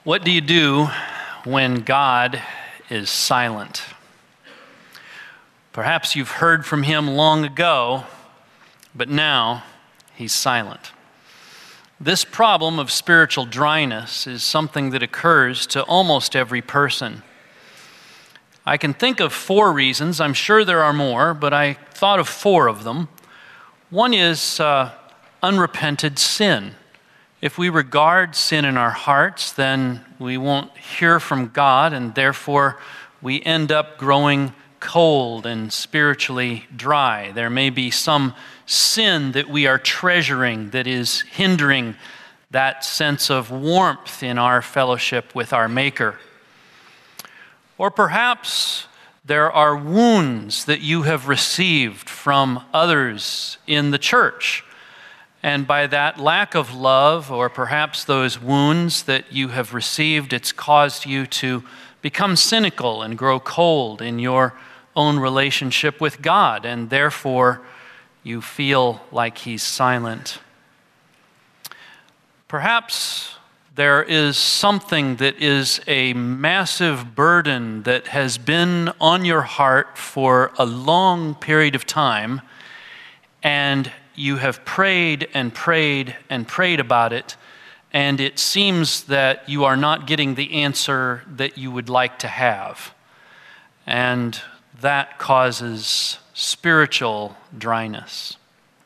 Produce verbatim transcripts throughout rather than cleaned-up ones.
What do you do when God is silent? Perhaps you've heard from him long ago, but now he's silent. This problem of spiritual dryness is something that occurs to almost every person. I can think of four reasons. I'm sure there are more, but I thought of four of them. One is uh, unrepented sin. If we regard sin in our hearts, then we won't hear from God, and therefore we end up growing cold and spiritually dry. There may be some sin that we are treasuring that is hindering that sense of warmth in our fellowship with our Maker. Or perhaps there are wounds that you have received from others in the church. And by that lack of love, or perhaps those wounds that you have received, it's caused you to become cynical and grow cold in your own relationship with God, and therefore you feel like he's silent. Perhaps there is something that is a massive burden that has been on your heart for a long period of time, and you have prayed and prayed and prayed about it, and it seems that you are not getting the answer that you would like to have. And that causes spiritual dryness.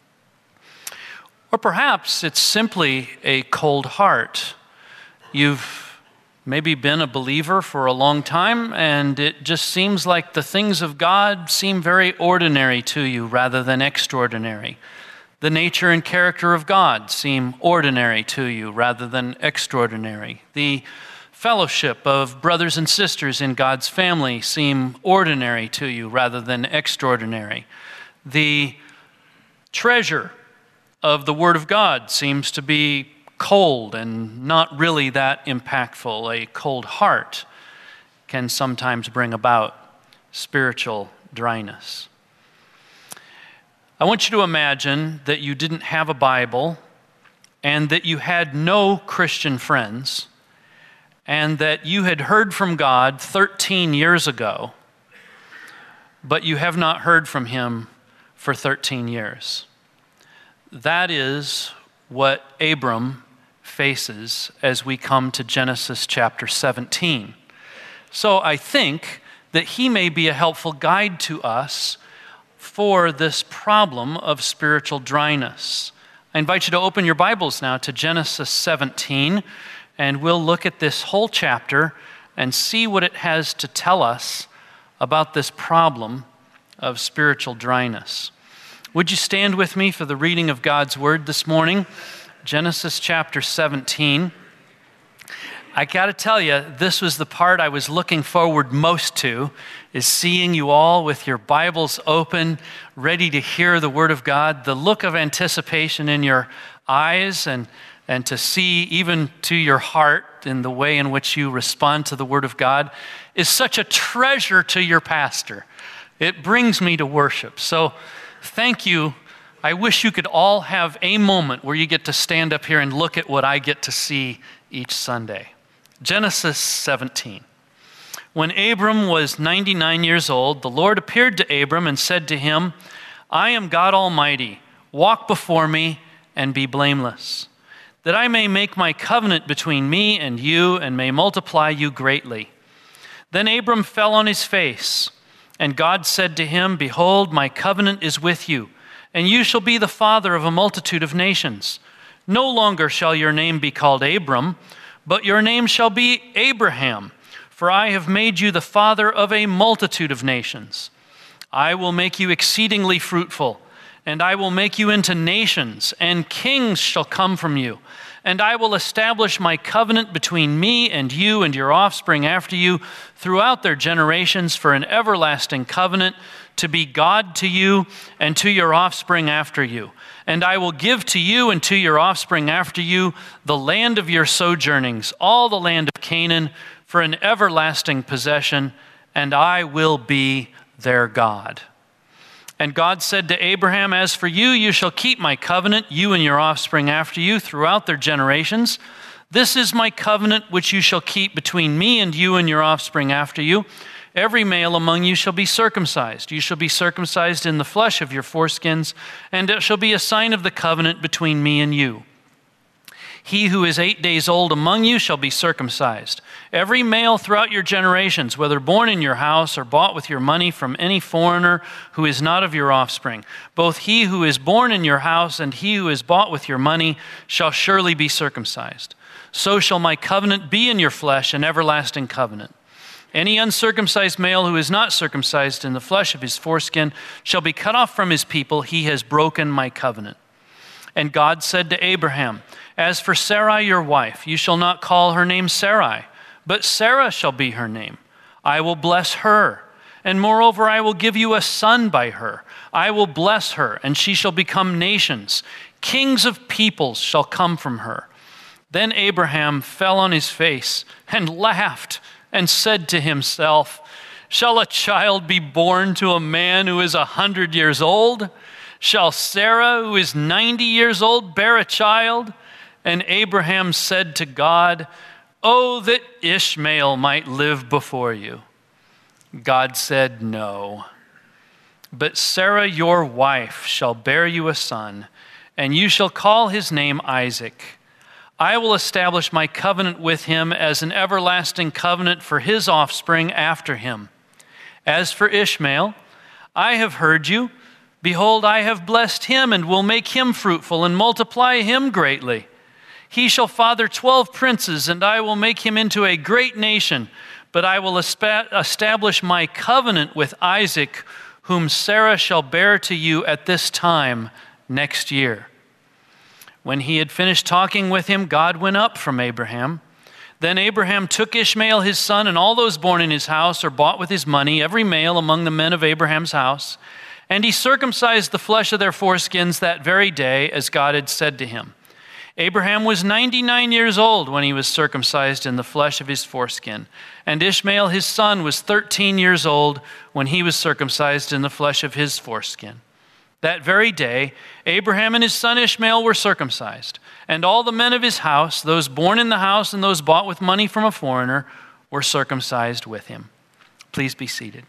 Or perhaps it's simply a cold heart. You've maybe been a believer for a long time, and it just seems like the things of God seem very ordinary to you rather than extraordinary. The nature and character of God seem ordinary to you rather than extraordinary. The fellowship of brothers and sisters in God's family seem ordinary to you rather than extraordinary. The treasure of the Word of God seems to be cold and not really that impactful. A cold heart can sometimes bring about spiritual dryness. I want you to imagine that you didn't have a Bible and that you had no Christian friends and that you had heard from God thirteen years ago, but you have not heard from him for thirteen years. That is what Abram faces as we come to Genesis chapter seventeen. So I think that he may be a helpful guide to us for this problem of spiritual dryness. I invite you to open your Bibles now to Genesis seventeen, and we'll look at this whole chapter and see what it has to tell us about this problem of spiritual dryness. Would you stand with me for the reading of God's Word this morning? Genesis chapter seventeen. I got to tell you, this was the part I was looking forward most to, is seeing you all with your Bibles open, ready to hear the Word of God. The look of anticipation in your eyes and, and to see even to your heart in the way in which you respond to the Word of God is such a treasure to your pastor. It brings me to worship. So thank you. I wish you could all have a moment where you get to stand up here and look at what I get to see each Sunday. Genesis seventeen. When Abram was ninety-nine years old, the Lord appeared to Abram and said to him, I am God Almighty. Walk before me and be blameless, that I may make my covenant between me and you and may multiply you greatly. Then Abram fell on his face, and God said to him, Behold, my covenant is with you, and you shall be the father of a multitude of nations. No longer shall your name be called Abram, but your name shall be Abraham, for I have made you the father of a multitude of nations. I will make you exceedingly fruitful, and I will make you into nations, and kings shall come from you. And I will establish my covenant between me and you and your offspring after you throughout their generations for an everlasting covenant, to be God to you and to your offspring after you. And I will give to you and to your offspring after you the land of your sojournings, all the land of Canaan, for an everlasting possession, and I will be their God. And God said to Abraham, As for you, you shall keep my covenant, you and your offspring after you, throughout their generations. This is my covenant which you shall keep between me and you and your offspring after you. Every male among you shall be circumcised. You shall be circumcised in the flesh of your foreskins, and it shall be a sign of the covenant between me and you. He who is eight days old among you shall be circumcised. Every male throughout your generations, whether born in your house or bought with your money from any foreigner who is not of your offspring, both he who is born in your house and he who is bought with your money shall surely be circumcised. So shall my covenant be in your flesh, an everlasting covenant. Any uncircumcised male who is not circumcised in the flesh of his foreskin shall be cut off from his people. He has broken my covenant. And God said to Abraham, as for Sarai your wife, you shall not call her name Sarai, but Sarah shall be her name. I will bless her, and moreover I will give you a son by her. I will bless her, and she shall become nations. Kings of peoples shall come from her. Then Abraham fell on his face and laughed and said to himself, shall a child be born to a man who is a hundred years old? Shall Sarah, who is ninety years old, bear a child? And Abraham said to God, oh, that Ishmael might live before you. God said, no. But Sarah, your wife, shall bear you a son, and you shall call his name Isaac. I will establish my covenant with him as an everlasting covenant for his offspring after him. As for Ishmael, I have heard you. Behold, I have blessed him and will make him fruitful and multiply him greatly. He shall father twelve princes, and I will make him into a great nation. But I will establish my covenant with Isaac, whom Sarah shall bear to you at this time next year. When he had finished talking with him, God went up from Abraham. Then Abraham took Ishmael his son and all those born in his house or bought with his money, every male among the men of Abraham's house, and he circumcised the flesh of their foreskins that very day, as God had said to him. Abraham was ninety-nine years old when he was circumcised in the flesh of his foreskin, and Ishmael his son was thirteen years old when he was circumcised in the flesh of his foreskin. That very day, Abraham and his son Ishmael were circumcised, and all the men of his house, those born in the house and those bought with money from a foreigner, were circumcised with him. Please be seated.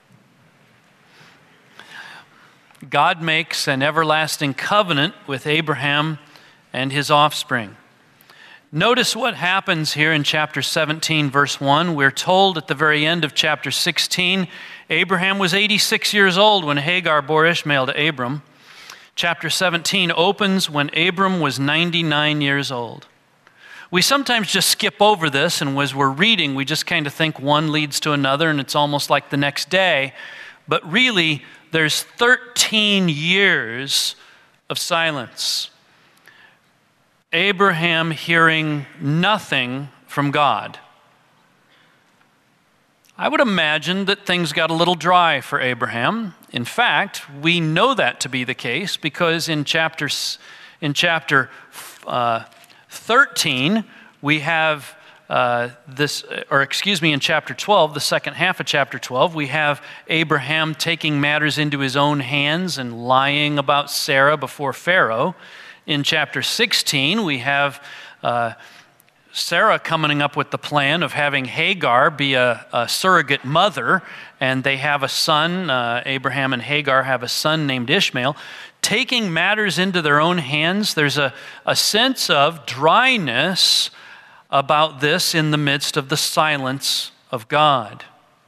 God makes an everlasting covenant with Abraham and his offspring. Notice what happens here in chapter seventeen, verse one. We're told at the very end of chapter sixteen, Abraham was eighty-six years old when Hagar bore Ishmael to Abram. Chapter seventeen opens when Abram was ninety-nine years old. We sometimes just skip over this, and as we're reading, we just kind of think one leads to another, and it's almost like the next day. But really, there's thirteen years of silence. Abraham hearing nothing from God. I would imagine that things got a little dry for Abraham. In fact, we know that to be the case because in chapter, in chapter uh, thirteen, we have uh, this, or excuse me, in chapter twelve, the second half of chapter twelve, we have Abraham taking matters into his own hands and lying about Sarah before Pharaoh. In chapter sixteen, we have uh, Sarah coming up with the plan of having Hagar be a, a surrogate mother, and they have a son. Uh, Abraham and Hagar have a son named Ishmael. Taking matters into their own hands, there's a, a sense of dryness about this in the midst of the silence of God.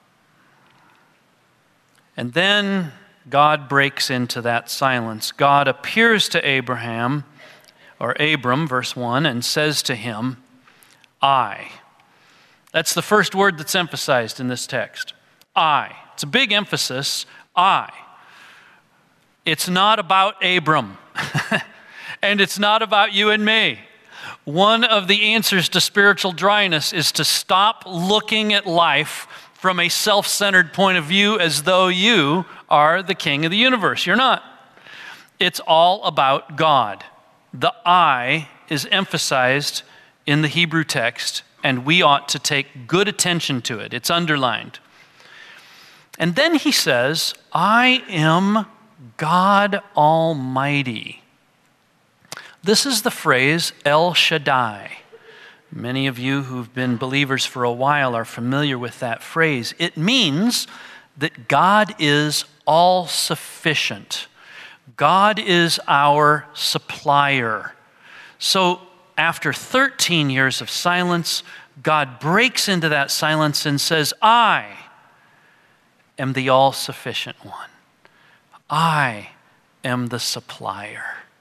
And then God breaks into that silence. God appears to Abraham, or Abram, verse one, and says to him, I. That's the first word that's emphasized in this text. I. It's a big emphasis. I. It's not about Abram. And it's not about you and me. One of the answers to spiritual dryness is to stop looking at life from a self-centered point of view as though you are the king of the universe. You're not. It's all about God. The I is emphasized in the Hebrew text, and we ought to take good attention to it. It's underlined. And then he says, I am God Almighty. This is the phrase El Shaddai. Many of you who've been believers for a while are familiar with that phrase. It means that God is all-sufficient. God is our supplier. So after thirteen years of silence, God breaks into that silence and says, I am the all-sufficient one. I am the supplier.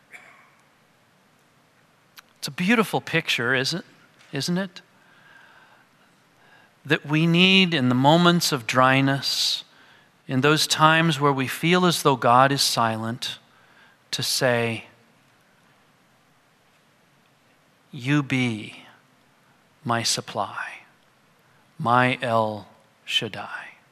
It's a beautiful picture, isn't, isn't it? That we need in the moments of dryness, in those times where we feel as though God is silent, to say, you be my supply, my El Shaddai.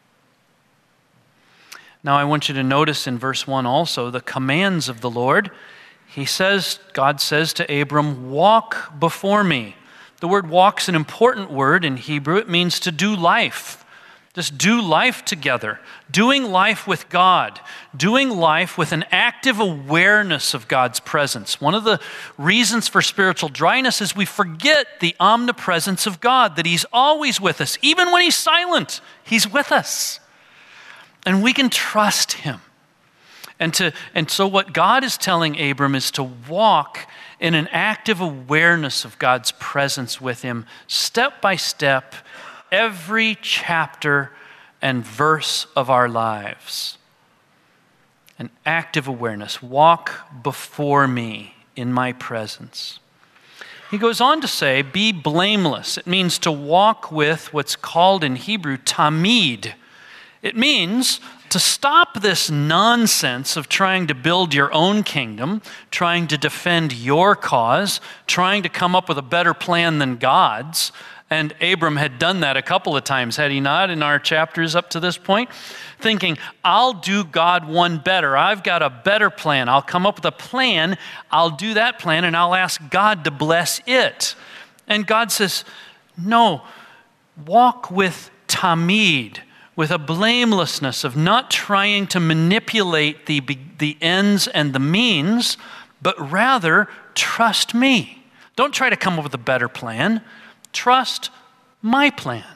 Now I want you to notice in verse one also the commands of the Lord. He says, God says to Abram, walk before me. The word walk's an important word in Hebrew. It means to do life. Just do life together. Doing life with God. Doing life with an active awareness of God's presence. One of the reasons for spiritual dryness is we forget the omnipresence of God, that He's always with us. Even when He's silent, He's with us. And we can trust Him. And, to, and so what God is telling Abram is to walk in an active awareness of God's presence with him, step by step, every chapter and verse of our lives. An active awareness. Walk before me in my presence. He goes on to say, be blameless. It means to walk with what's called in Hebrew tamid. It means to stop this nonsense of trying to build your own kingdom, trying to defend your cause, trying to come up with a better plan than God's. And Abram had done that a couple of times, had he not, in our chapters up to this point? Thinking, I'll do God one better. I've got a better plan. I'll come up with a plan. I'll do that plan, and I'll ask God to bless it. And God says, no, walk with tamid, with a blamelessness of not trying to manipulate the, the ends and the means, but rather trust me. Don't try to come up with a better plan. Trust my plan.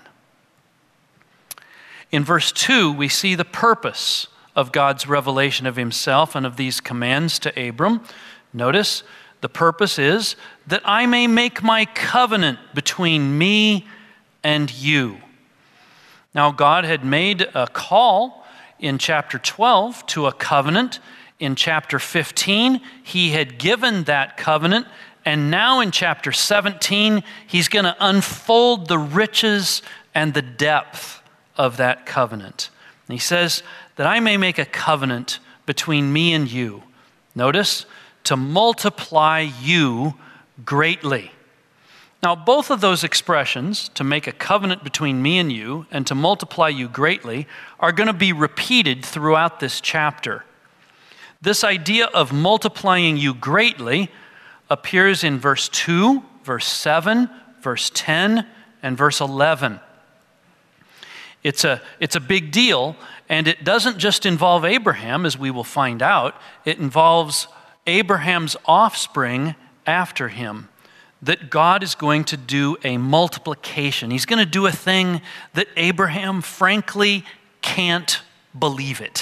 In verse two, we see the purpose of God's revelation of himself and of these commands to Abram. Notice, the purpose is that I may make my covenant between me and you. Now, God had made a call in chapter twelve to a covenant. In chapter fifteen, he had given that covenant. And now in chapter seventeen, he's going to unfold the riches and the depth of that covenant. And he says that I may make a covenant between me and you. Notice, to multiply you greatly. Now, both of those expressions, to make a covenant between me and you and to multiply you greatly, are going to be repeated throughout this chapter. This idea of multiplying you greatly appears in verse two, verse seven, verse ten, and verse eleven. It's a, it's a big deal, and it doesn't just involve Abraham, as we will find out. It involves Abraham's offspring after him. That God is going to do a multiplication. He's going to do a thing that Abraham, frankly, can't believe it.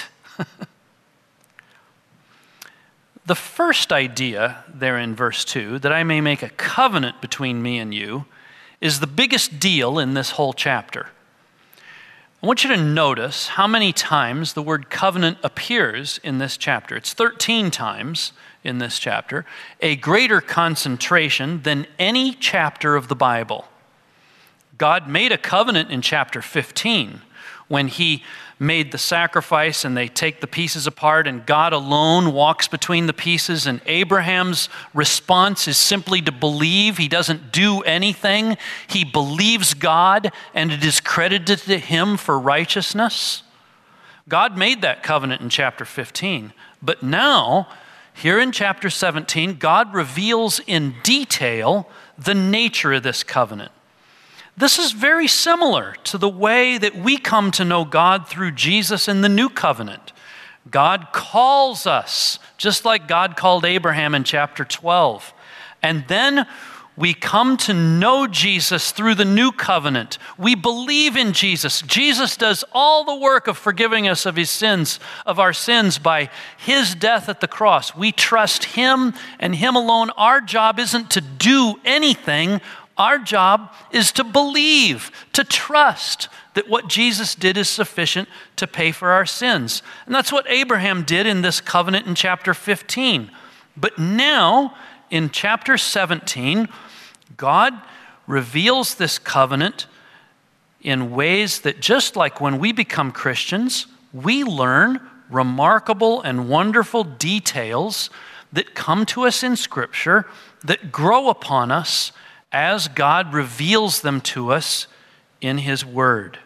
The first idea there in verse two, that I may make a covenant between me and you, is the biggest deal in this whole chapter. I want you to notice how many times the word covenant appears in this chapter. It's thirteen times in this chapter, a greater concentration than any chapter of the Bible. God made a covenant in chapter fifteen when he made the sacrifice and they take the pieces apart and God alone walks between the pieces, and Abraham's response is simply to believe. He doesn't do anything. He believes God and it is credited to him for righteousness. God made that covenant in chapter fifteen, but now here in chapter seventeen, God reveals in detail the nature of this covenant. This is very similar to the way that we come to know God through Jesus in the new covenant. God calls us, just like God called Abraham in chapter twelve. And then we come to know Jesus through the new covenant. We believe in Jesus. Jesus does all the work of forgiving us of his sins, of our sins by his death at the cross. We trust him and him alone. Our job isn't to do anything. Our job is to believe, to trust that what Jesus did is sufficient to pay for our sins. And that's what Abraham did in this covenant in chapter fifteen. But now, in chapter seventeen, God reveals this covenant in ways that, just like when we become Christians, we learn remarkable and wonderful details that come to us in Scripture that grow upon us as God reveals them to us in his word.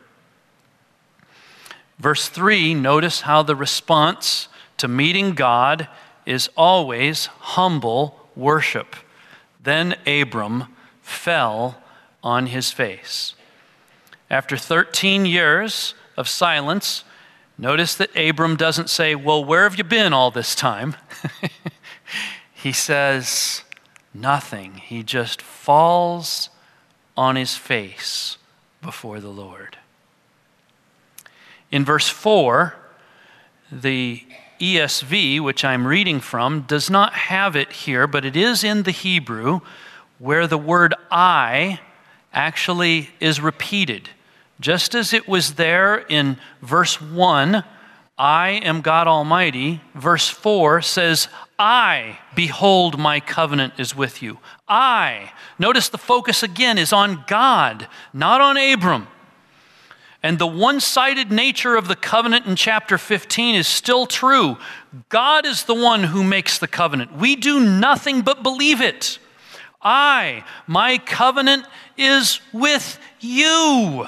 Verse three, notice how the response to meeting God is always humble worship. Then Abram fell on his face. After thirteen years of silence, notice that Abram doesn't say, well, where have you been all this time? He says nothing. He just falls on his face before the Lord. In verse four, the E S V, which I'm reading from, does not have it here, but it is in the Hebrew, where the word I actually is repeated. Just as it was there in verse one, I am God Almighty, verse four says, I, behold, my covenant is with you. I. Notice the focus again is on God, not on Abram. And the one-sided nature of the covenant in chapter fifteen is still true. God is the one who makes the covenant. We do nothing but believe it. I, my covenant is with you.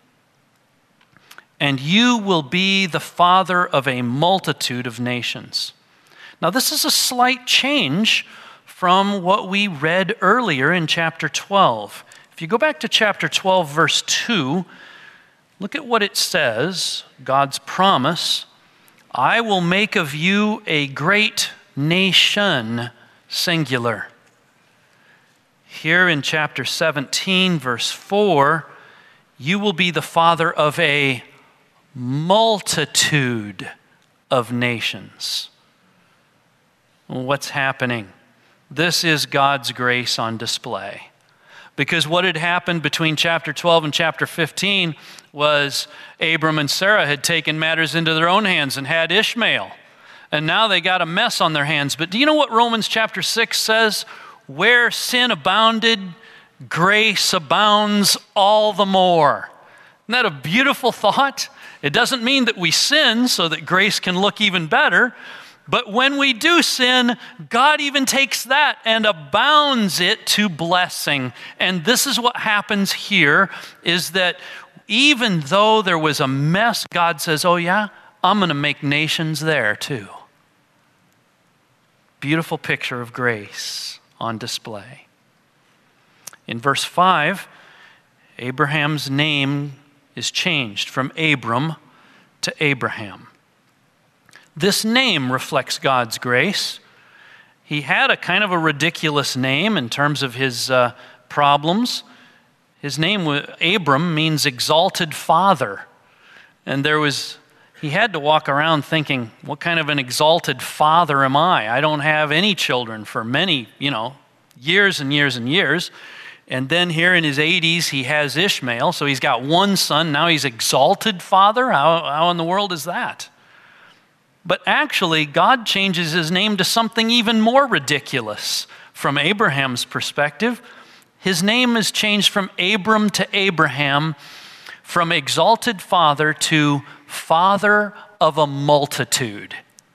And you will be the father of a multitude of nations. Now, this is a slight change from what we read earlier in chapter twelve. If you go back to chapter twelve, verse two, look at what it says, God's promise. I will make of you a great nation, singular. Here in chapter seventeen, verse four, you will be the father of a multitude of nations. What's happening? This is God's grace on display. Because what had happened between chapter twelve and chapter fifteen was Abram and Sarah had taken matters into their own hands and had Ishmael. And now they got a mess on their hands. But do you know what Romans chapter six says? Where sin abounded, grace abounds all the more. Isn't that a beautiful thought? It doesn't mean that we sin so that grace can look even better. But when we do sin, God even takes that and abounds it to blessing. And this is what happens here, is that even though there was a mess, God says, oh yeah, I'm going to make nations there too. Beautiful picture of grace on display. In verse five, Abraham's name is changed from Abram to Abraham. This name reflects God's grace. He had a kind of a ridiculous name in terms of his uh, problems. His name, Abram, means exalted father. And there was, he had to walk around thinking, what kind of an exalted father am I? I don't have any children for many, you know, years and years and years. And then here in his eighties, he has Ishmael. So he's got one son. Now he's exalted father. How, how in the world is that? But actually, God changes his name to something even more ridiculous from Abraham's perspective. His name is changed from Abram to Abraham, from exalted father to father of a multitude.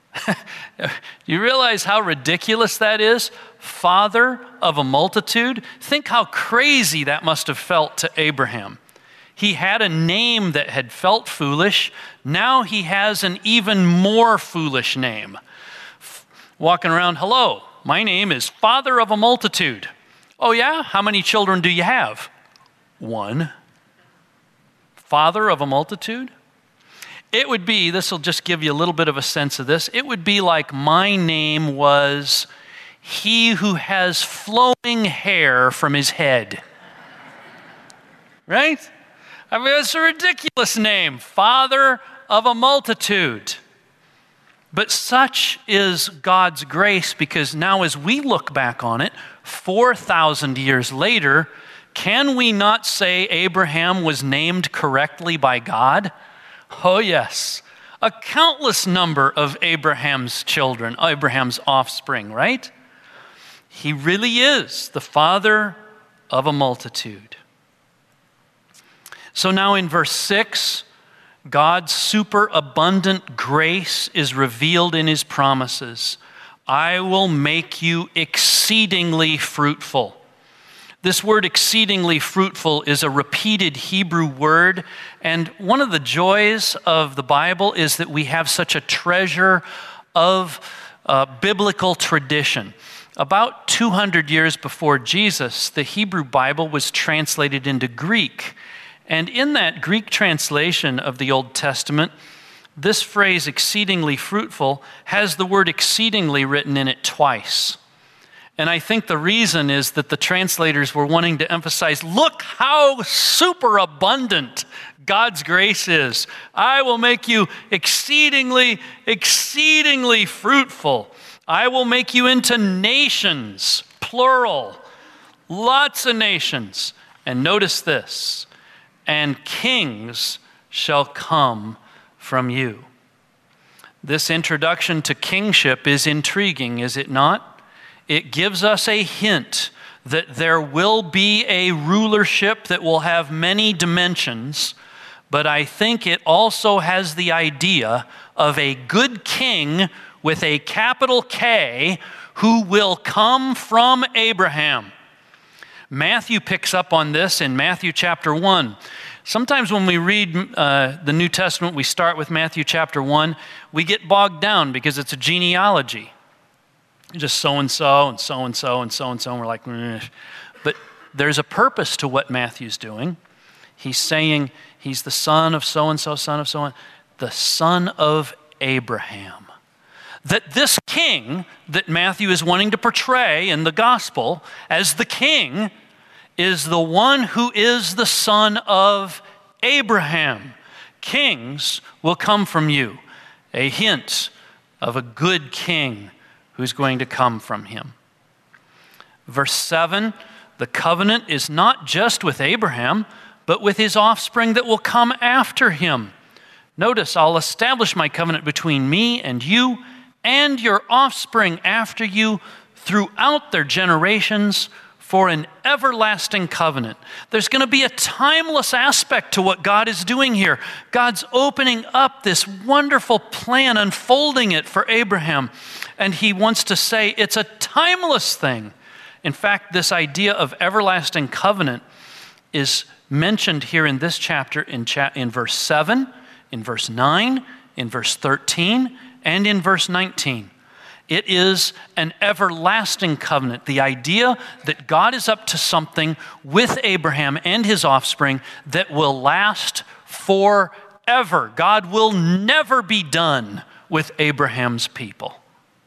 You realize how ridiculous that is? Father of a multitude? Think how crazy that must have felt to Abraham. He had a name that had felt foolish. Now he has an even more foolish name. Walking around, hello, my name is Father of a Multitude. Oh yeah? How many children do you have? One. Father of a multitude? It would be, this will just give you a little bit of a sense of this, it would be like my name was he who has flowing hair from his head. Right? I mean, it's a ridiculous name, Father of a multitude. But such is God's grace, because now as we look back on it, four thousand years later, can we not say Abraham was named correctly by God? Oh yes, a countless number of Abraham's children, Abraham's offspring, right? He really is the father of a multitude. So now in verse six, God's superabundant grace is revealed in his promises. I will make you exceedingly fruitful. This word exceedingly fruitful is a repeated Hebrew word, and one of the joys of the Bible is that we have such a treasure of uh, biblical tradition. About two hundred years before Jesus, the Hebrew Bible was translated into Greek. And in that Greek translation of the Old Testament, this phrase, exceedingly fruitful, has the word exceedingly written in it twice. And I think the reason is that the translators were wanting to emphasize, look how superabundant God's grace is. I will make you exceedingly, exceedingly fruitful. I will make you into nations, plural, lots of nations. And notice this, and kings shall come from you. This introduction to kingship is intriguing, is it not? It gives us a hint that there will be a rulership that will have many dimensions, but I think it also has the idea of a good king with a capital K who will come from Abraham. Matthew picks up on this in Matthew chapter one. Sometimes when we read uh, the New Testament, we start with Matthew chapter one, we get bogged down because it's a genealogy. Just so-and-so and so-and-so and so-and-so, and we're like, meh. But there's a purpose to what Matthew's doing. He's saying he's the son of so-and-so, son of so-and-so, the son of Abraham. That this king that Matthew is wanting to portray in the gospel as the king is the one who is the son of Abraham. Kings will come from you. A hint of a good king who's going to come from him. Verse seven, the covenant is not just with Abraham, but with his offspring that will come after him. Notice, I'll establish my covenant between me and you and your offspring after you throughout their generations for an everlasting covenant. There's going to be a timeless aspect to what God is doing here. God's opening up this wonderful plan, unfolding it for Abraham, and he wants to say it's a timeless thing. In fact, this idea of everlasting covenant is mentioned here in this chapter in, cha- in verse seven, in verse nine, in verse thirteen, and in verse nineteen. It is an everlasting covenant. The idea that God is up to something with Abraham and his offspring that will last forever. God will never be done with Abraham's people.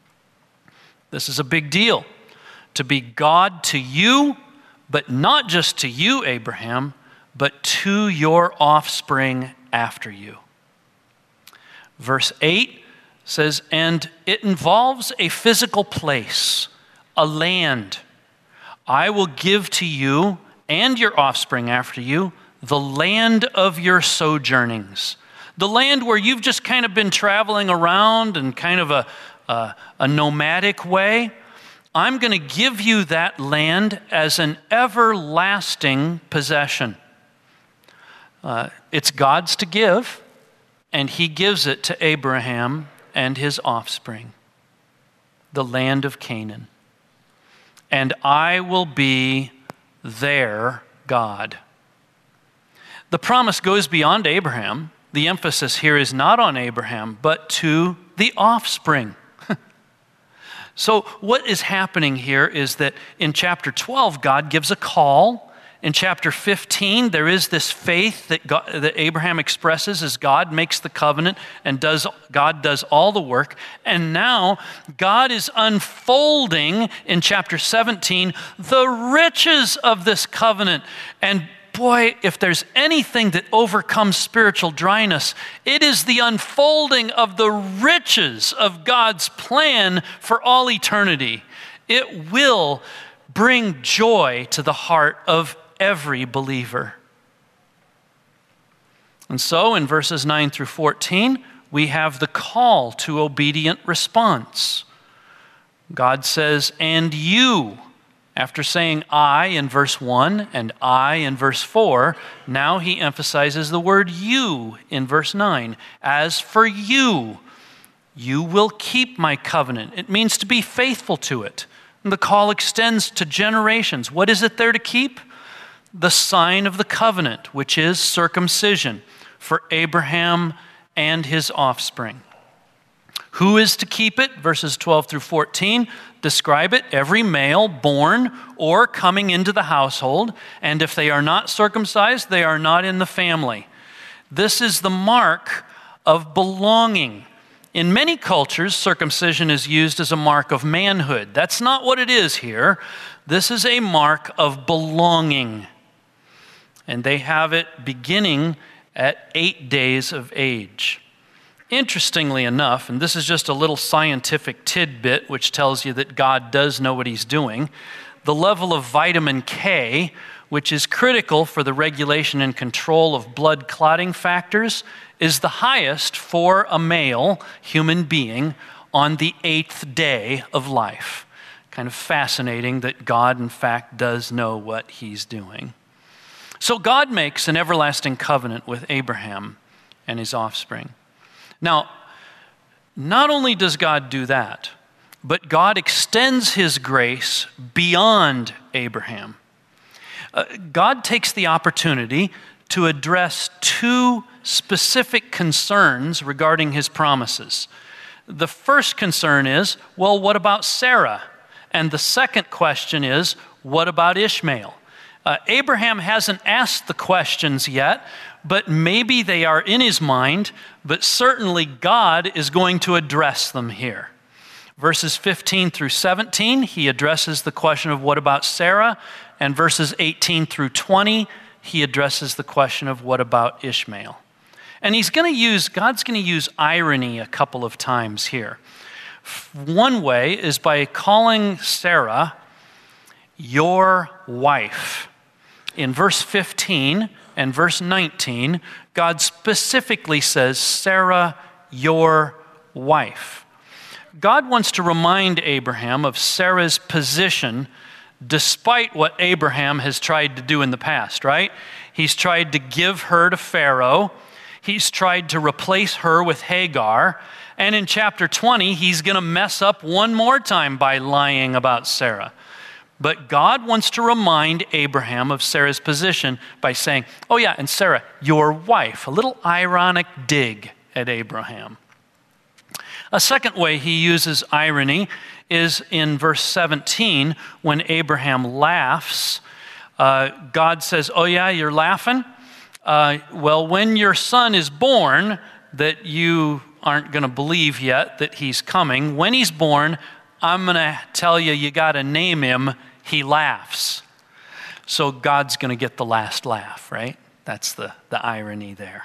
This is a big deal. To be God to you, but not just to you, Abraham, but to your offspring after you. Verse eight says, and it involves a physical place, a land. I will give to you and your offspring after you the land of your sojournings. The land where you've just kind of been traveling around in kind of a, a, a nomadic way. I'm going to give you that land as an everlasting possession. Uh, it's God's to give, and he gives it to Abraham and his offspring, the land of Canaan. And I will be their God. The promise goes beyond Abraham. The emphasis here is not on Abraham, but to the offspring. So what is happening here is that in chapter twelve, God gives a call, In chapter fifteen, there is this faith that, God, that Abraham expresses as God makes the covenant and does God does all the work. And now God is unfolding in chapter seventeen the riches of this covenant. And boy, if there's anything that overcomes spiritual dryness, it is the unfolding of the riches of God's plan for all eternity. It will bring joy to the heart of every believer. And so in verses nine through fourteen, we have the call to obedient response. God says, and you, after saying I in verse one and I in verse four, now he emphasizes the word you in verse nine. As for you, you will keep my covenant. It means to be faithful to it. And the call extends to generations. What is it there to keep? The sign of the covenant, which is circumcision for Abraham and his offspring. Who is to keep it? Verses twelve through fourteen describe it. Every male born or coming into the household, and if they are not circumcised, they are not in the family. This is the mark of belonging. In many cultures, circumcision is used as a mark of manhood. That's not what it is here. This is a mark of belonging. And they have it beginning at eight days of age. Interestingly enough, and this is just a little scientific tidbit which tells you that God does know what he's doing, the level of vitamin K, which is critical for the regulation and control of blood clotting factors, is the highest for a male human being on the eighth day of life. Kind of fascinating that God, in fact, does know what he's doing. So God makes an everlasting covenant with Abraham and his offspring. Now, not only does God do that, but God extends his grace beyond Abraham. Uh, God takes the opportunity to address two specific concerns regarding his promises. The first concern is, well, what about Sarah? And the second question is, what about Ishmael? Uh, Abraham hasn't asked the questions yet, but maybe they are in his mind, but certainly God is going to address them here. Verses fifteen through seventeen, he addresses the question of what about Sarah, and verses eighteen through twenty, he addresses the question of what about Ishmael. And he's going to use, God's going to use irony a couple of times here. One way is by calling Sarah your wife. In verse fifteen and verse nineteen, God specifically says, Sarah, your wife. God wants to remind Abraham of Sarah's position despite what Abraham has tried to do in the past, right? He's tried to give her to Pharaoh. He's tried to replace her with Hagar. And in chapter twenty, he's going to mess up one more time by lying about Sarah. But God wants to remind Abraham of Sarah's position by saying, oh yeah, and Sarah, your wife. A little ironic dig at Abraham. A second way he uses irony is in verse seventeen, when Abraham laughs. Uh, God says, oh yeah, you're laughing? Uh, well, when your son is born, that you aren't going to believe yet that he's coming, when he's born, I'm going to tell you, you got to name him. He laughs. So God's going to get the last laugh, right? That's the, the irony there.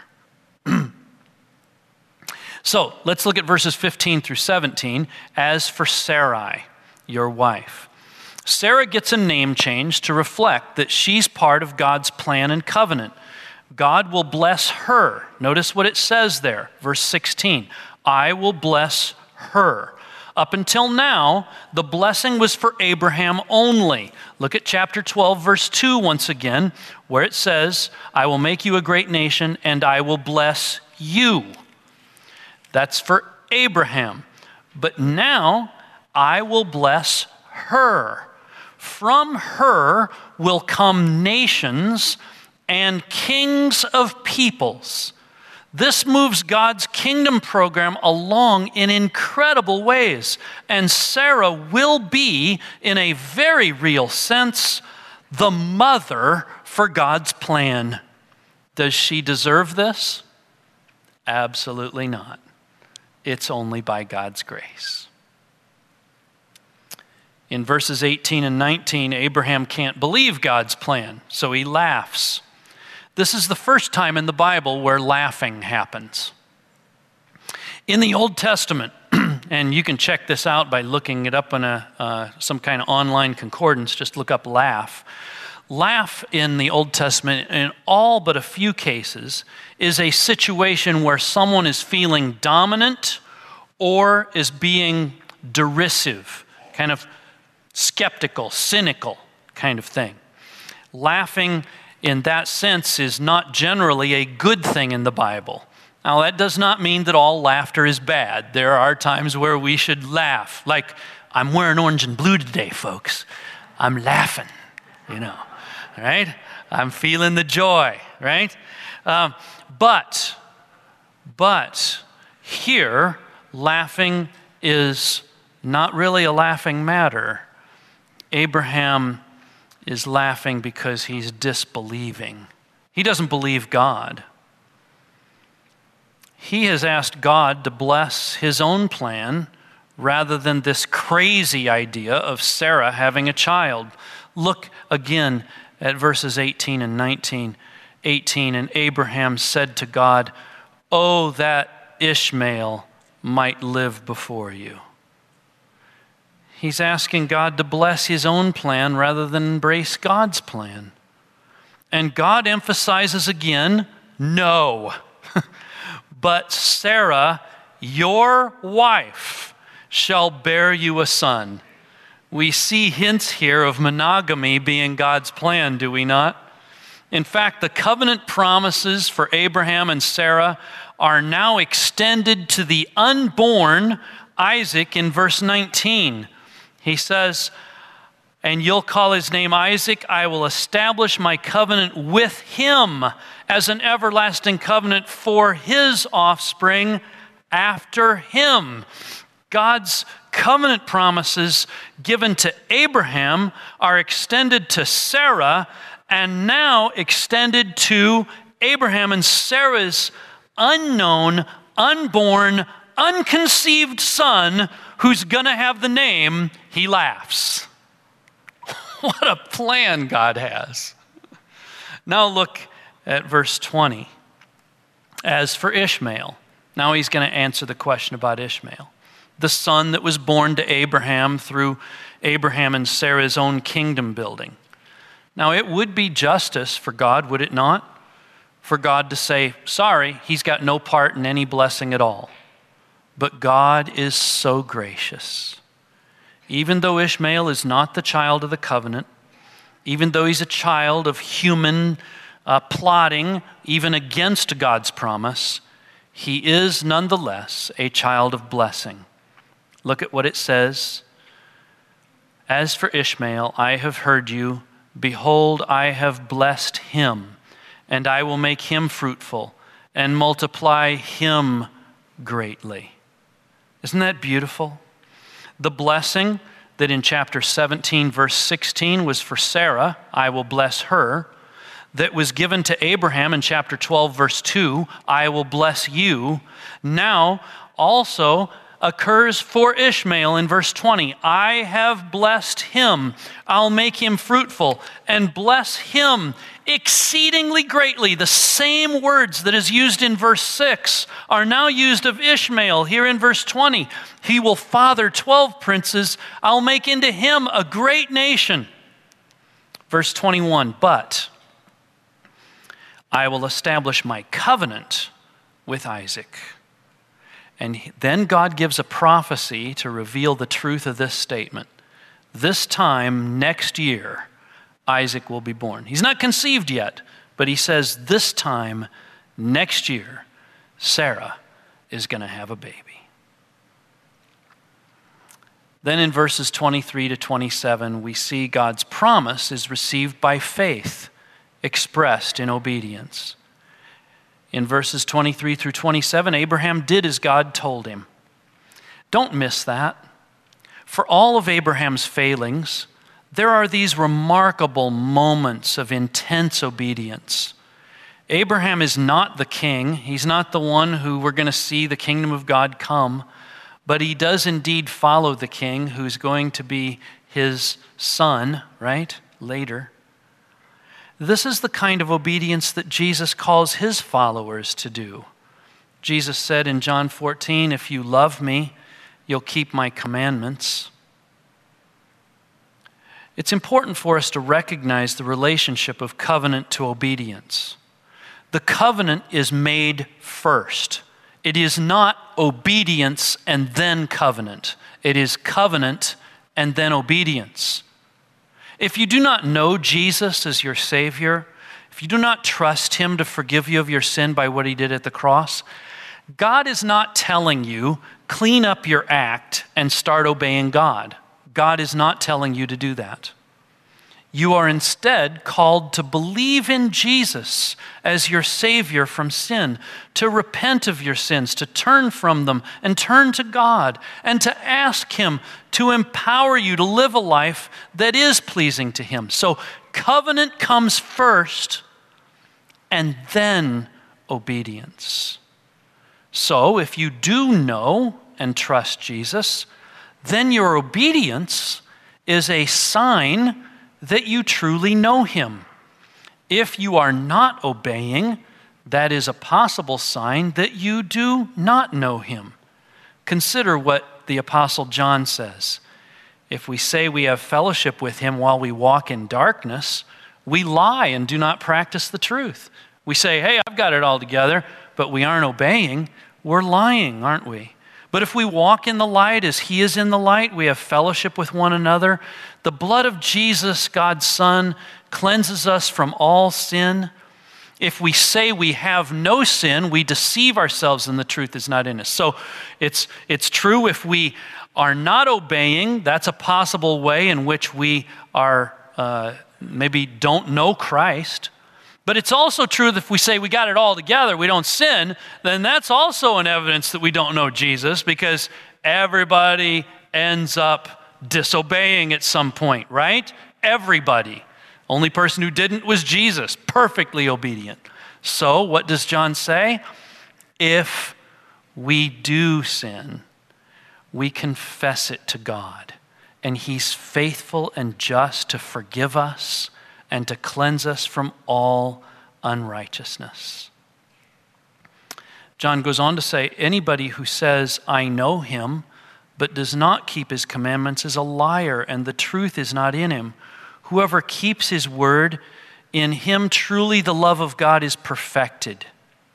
So let's look at verses fifteen through seventeen. As for Sarai, your wife. Sarah gets a name change to reflect that she's part of God's plan and covenant. God will bless her. Notice what it says there, verse sixteen. I will bless her. Up until now, the blessing was for Abraham only. Look at chapter twelve, verse two once again, where it says, I will make you a great nation and I will bless you. That's for Abraham. But now, I will bless her. From her will come nations and kings of peoples. This moves God's kingdom program along in incredible ways. And Sarah will be, in a very real sense, the mother for God's plan. Does she deserve this? Absolutely not. It's only by God's grace. In verses eighteen and nineteen, Abraham can't believe God's plan, so he laughs. This is the first time in the Bible where laughing happens. In the Old Testament, and you can check this out by looking it up in a, uh, some kind of online concordance, just look up laugh. Laugh in the Old Testament, in all but a few cases, is a situation where someone is feeling dominant or is being derisive, kind of skeptical, cynical kind of thing. Laughing in that sense is not generally a good thing in the Bible. Now, that does not mean that all laughter is bad. There are times where we should laugh. Like, I'm wearing orange and blue today, folks. I'm laughing, you know, right? I'm feeling the joy, right? Um, but, but here, laughing is not really a laughing matter. Abraham is laughing because he's disbelieving. He doesn't believe God. He has asked God to bless his own plan rather than this crazy idea of Sarah having a child. Look again at verses eighteen and nineteen. eighteen, and Abraham said to God, "Oh, that Ishmael might live before you." He's asking God to bless his own plan rather than embrace God's plan. And God emphasizes again, no. But Sarah, your wife, shall bear you a son. We see hints here of monogamy being God's plan, do we not? In fact, the covenant promises for Abraham and Sarah are now extended to the unborn Isaac in verse nineteen. He says, "And you'll call his name Isaac. I will establish my covenant with him as an everlasting covenant for his offspring after him." God's covenant promises given to Abraham are extended to Sarah and now extended to Abraham and Sarah's unknown, unborn, unconceived son who's going to have the name He Laughs. What a plan God has. Now look at verse twenty. As for Ishmael, now he's going to answer the question about Ishmael, the son that was born to Abraham through Abraham and Sarah's own kingdom building. Now it would be justice for God, would it not? For God to say, sorry, he's got no part in any blessing at all. But God is so gracious. Even though Ishmael is not the child of the covenant, even though he's a child of human uh, plotting, even against God's promise, he is nonetheless a child of blessing. Look at what it says. As for Ishmael, I have heard you. Behold, I have blessed him, and I will make him fruitful and multiply him greatly. Isn't that beautiful? The blessing that in chapter seventeen, verse sixteen was for Sarah, I will bless her, that was given to Abraham in chapter twelve, verse two, I will bless you, now also occurs for Ishmael in verse twenty. I have blessed him. I'll make him fruitful and bless him exceedingly greatly. The same words that is used in verse six are now used of Ishmael here in verse twenty. He will father twelve princes. I'll make into him a great nation. Verse twenty-one, but I will establish my covenant with Isaac. And then God gives a prophecy to reveal the truth of this statement. This time next year, Isaac will be born. He's not conceived yet, but he says this time next year, Sarah is going to have a baby. Then in verses twenty-three to twenty-seven, we see God's promise is received by faith, expressed in obedience. In verses twenty-three through twenty-seven, Abraham did as God told him. Don't miss that. For all of Abraham's failings, there are these remarkable moments of intense obedience. Abraham is not the king. He's not the one who we're going to see the kingdom of God come, but he does indeed follow the king who's going to be his son, right, later. This is the kind of obedience that Jesus calls his followers to do. Jesus said in John fourteen, "If you love me, you'll keep my commandments." It's important for us to recognize the relationship of covenant to obedience. The covenant is made first. It is not obedience and then covenant. It is covenant and then obedience. If you do not know Jesus as your Savior, if you do not trust him to forgive you of your sin by what he did at the cross, God is not telling you, clean up your act and start obeying God. God is not telling you to do that. You are instead called to believe in Jesus as your Savior from sin, to repent of your sins, to turn from them and turn to God, and to ask him to empower you to live a life that is pleasing to him. So covenant comes first, and then obedience. So if you do know and trust Jesus, then your obedience is a sign that you truly know him. If you are not obeying, that is a possible sign that you do not know him. Consider what the Apostle John says. If we say we have fellowship with him while we walk in darkness, we lie and do not practice the truth. We say, hey, I've got it all together, but we aren't obeying. We're lying, aren't we? But if we walk in the light as he is in the light, we have fellowship with one another. The blood of Jesus, God's Son, cleanses us from all sin. If we say we have no sin, we deceive ourselves and the truth is not in us. So it's, it's true if we are not obeying, that's a possible way in which we are uh, maybe don't know Christ. But it's also true that if we say we got it all together, we don't sin, then that's also an evidence that we don't know Jesus, because everybody ends up disobeying at some point, right? Everybody. Only person who didn't was Jesus, perfectly obedient. So what does John say? If we do sin, we confess it to God, and he's faithful and just to forgive us and to cleanse us from all unrighteousness. John goes on to say, anybody who says, I know him, but does not keep his commandments is a liar, and the truth is not in him. Whoever keeps his word, in him truly the love of God is perfected.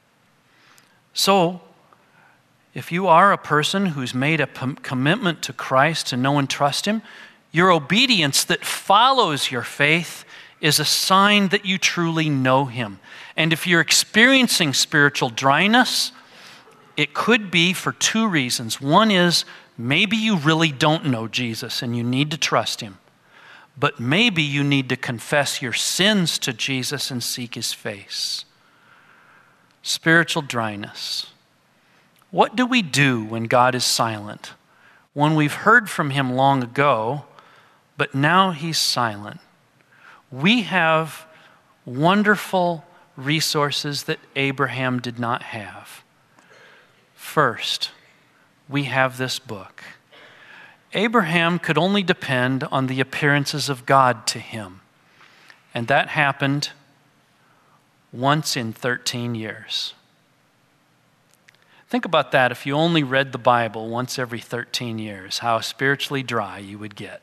So, if you are a person who's made a p- commitment to Christ to know and trust him, your obedience that follows your faith is a sign that you truly know him. And if you're experiencing spiritual dryness, it could be for two reasons. One is maybe you really don't know Jesus and you need to trust him. But maybe you need to confess your sins to Jesus and seek his face. Spiritual dryness. What do we do when God is silent? When we've heard from him long ago, but now he's silent. We have wonderful resources that Abraham did not have. First, we have this book. Abraham could only depend on the appearances of God to him. And that happened once in thirteen years. Think about that if you only read the Bible once every thirteen years, how spiritually dry you would get.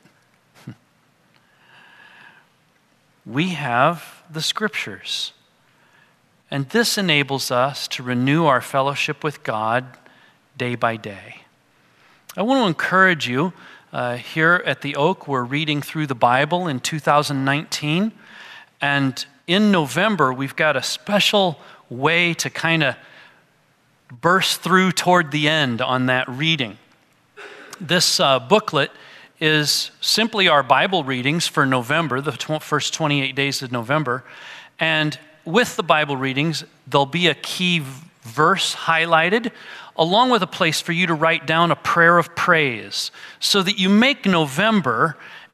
We have the scriptures. And this enables us to renew our fellowship with God day by day. I want to encourage you, uh, here at the Oak, we're reading through the Bible in two thousand nineteen. And in November, we've got a special way to kind of burst through toward the end on that reading. This uh, booklet is simply our Bible readings for November, the tw- first twenty-eight days of November. And with the Bible readings, there'll be a key v- verse highlighted, along with a place for you to write down a prayer of praise, so that you make November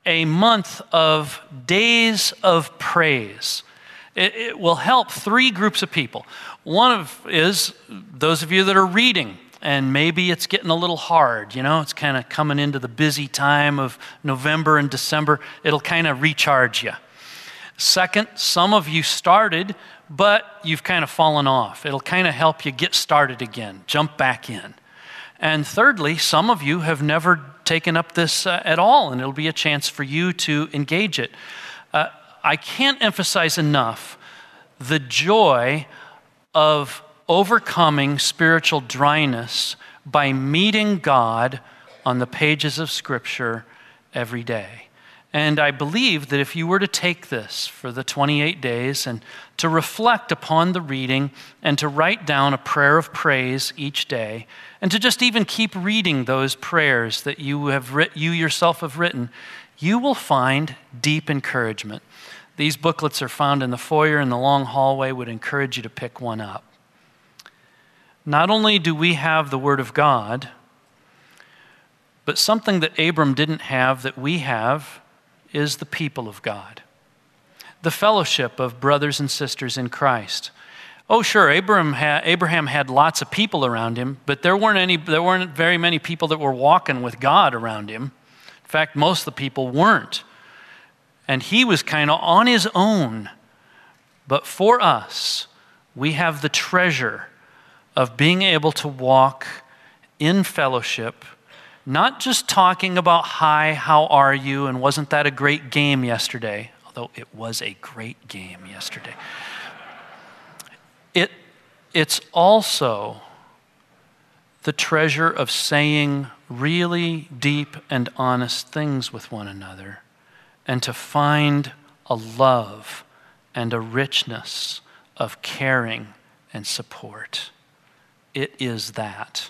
a month of days of praise. It, it will help three groups of people. One of is those of you that are reading, and maybe it's getting a little hard, you know, it's kind of coming into the busy time of November and December. It'll kind of recharge you. Second, some of you started, but you've kind of fallen off. It'll kind of help you get started again, jump back in. And thirdly, some of you have never taken up this uh, at all, and it'll be a chance for you to engage it. Uh, I can't emphasize enough the joy of overcoming spiritual dryness by meeting God on the pages of Scripture every day. And I believe that if you were to take this for the twenty-eight days and to reflect upon the reading and to write down a prayer of praise each day, and to just even keep reading those prayers that you have writ- you yourself have written, you will find deep encouragement. These booklets are found in the foyer in the long hallway. Would encourage you to pick one up. Not only do we have the Word of God, but something that Abram didn't have that we have is the people of God. The fellowship of brothers and sisters in Christ. Oh, sure, Abraham had, Abraham had lots of people around him, but there weren't any, there weren't very many people that were walking with God around him. In fact, most of the people weren't. And he was kind of on his own. But for us, we have the treasure of being able to walk in fellowship, not just talking about, hi, how are you, and wasn't that a great game yesterday? Although it was a great game yesterday. It, it's also the treasure of saying really deep and honest things with one another, and to find a love and a richness of caring and support. It is that.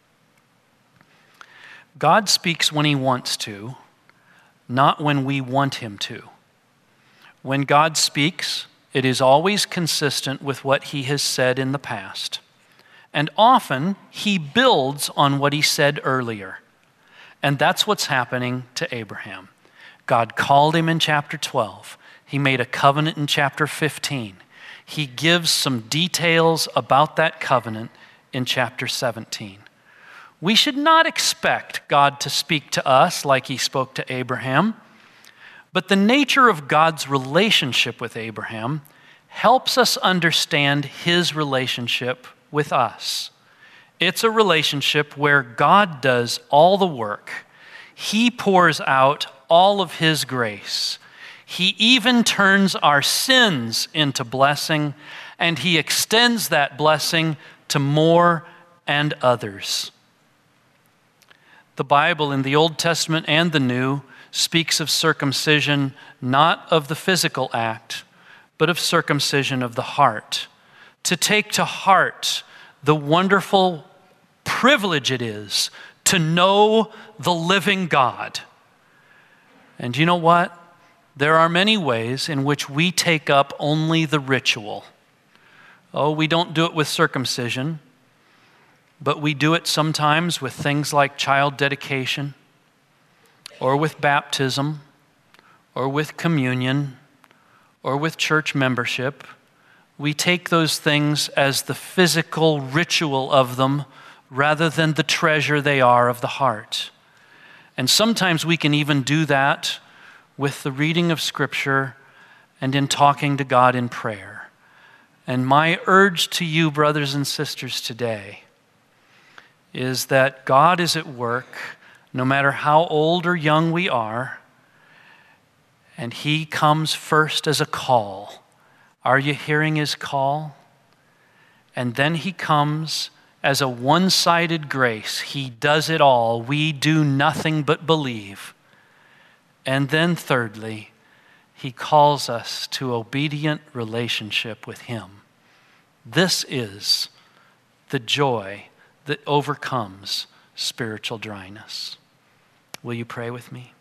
God speaks when he wants to, not when we want him to. When God speaks, it is always consistent with what he has said in the past. And often, he builds on what he said earlier. And that's what's happening to Abraham. God called him in chapter twelve. He made a covenant in chapter fifteen. He gives some details about that covenant in chapter seventeen. We should not expect God to speak to us like he spoke to Abraham, but the nature of God's relationship with Abraham helps us understand his relationship with us. It's a relationship where God does all the work. He pours out all of his grace. He even turns our sins into blessing, and he extends that blessing to more and others. The Bible in the Old Testament and the New speaks of circumcision, not of the physical act, but of circumcision of the heart. To take to heart the wonderful privilege it is to know the living God. And you know what? There are many ways in which we take up only the ritual. Oh, we don't do it with circumcision, but we do it sometimes with things like child dedication, or with baptism, or with communion, or with church membership. We take those things as the physical ritual of them rather than the treasure they are of the heart. And sometimes we can even do that with the reading of Scripture and in talking to God in prayer. And my urge to you, brothers and sisters, today is that God is at work, no matter how old or young we are, and he comes first as a call. Are you hearing his call? And then he comes as a one-sided grace. He does it all. We do nothing but believe. And then thirdly, he calls us to obedient relationship with him. This is the joy that overcomes spiritual dryness. Will you pray with me?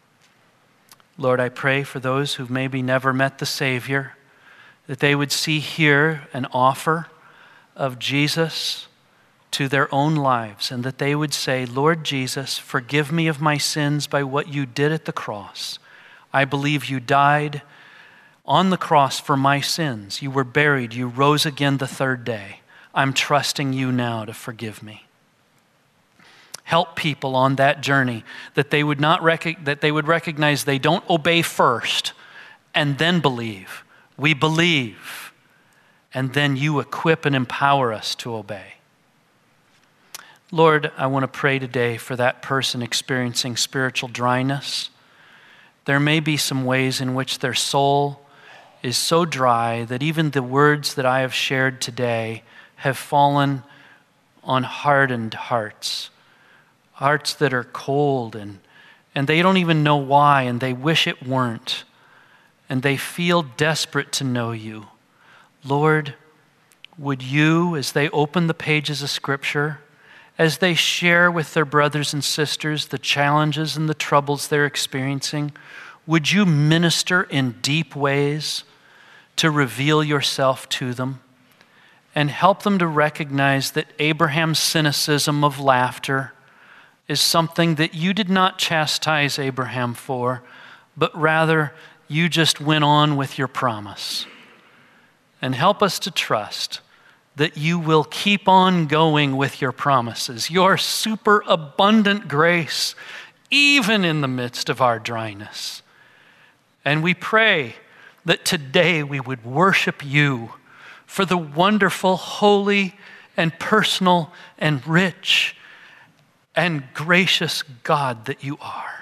Lord, I pray for those who've maybe never met the Savior, that they would see here an offer of Jesus to their own lives, and that they would say, Lord Jesus, forgive me of my sins by what you did at the cross. I believe you died on the cross for my sins. You were buried. You rose again the third day. I'm trusting you now to forgive me. Help people on that journey that they would not rec- that they would recognize they don't obey first and then believe. We believe, and then you equip and empower us to obey. Lord, I want to pray today for that person experiencing spiritual dryness. There may be some ways in which their soul is so dry that even the words that I have shared today have fallen on hardened hearts, hearts that are cold, and, and they don't even know why, and they wish it weren't, and they feel desperate to know you. Lord, would you, as they open the pages of Scripture, as they share with their brothers and sisters the challenges and the troubles they're experiencing, would you minister in deep ways to reveal yourself to them and help them to recognize that Abraham's cynicism of laughter is something that you did not chastise Abraham for, but rather you just went on with your promise. And help us to trust that you will keep on going with your promises, your super abundant grace, even in the midst of our dryness. And we pray that today we would worship you for the wonderful, holy, and personal, and rich, and gracious God that you are.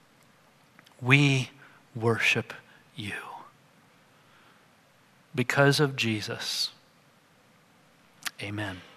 We worship you because of Jesus. Amen.